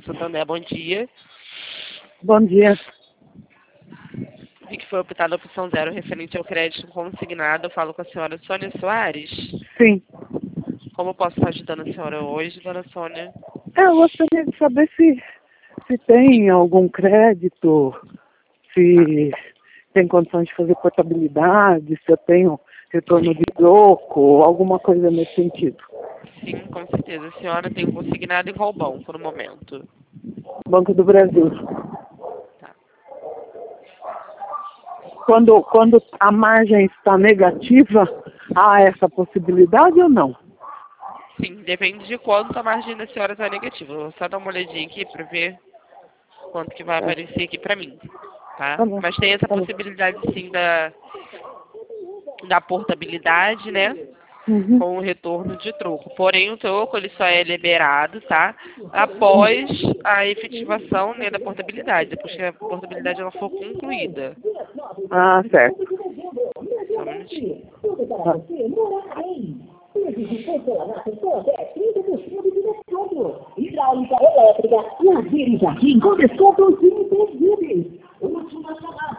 Santander, bom dia. Bom dia. Vi que foi optada a opção 0 referente ao crédito consignado. Eu falo com a senhora Sônia Soares. Sim. Como posso estar ajudando a senhora hoje, dona Sônia? Eu gostaria de saber se tem algum crédito, se tem condições de fazer portabilidade, se eu tenho retorno de troco, alguma coisa nesse sentido. Sim, com certeza. A senhora tem consignado em qual banco no momento? Banco do Brasil. Tá. Quando a margem está negativa, há essa possibilidade ou não? Sim, depende de quanto a margem da senhora está negativa. Vou só dar uma olhadinha aqui para ver quanto que vai aparecer aqui para mim, tá? Tá bom. Mas tem essa possibilidade sim da portabilidade, né? Uhum. Com o retorno de troco. Porém, o troco ele só é liberado, tá? Após a efetivação, né, da portabilidade, depois que a portabilidade ela for concluída. Ah, certo. Só um minutinho. Tá. Hidráulica elétrica, lazer e jardim com descontos imperdíveis. Última chamada.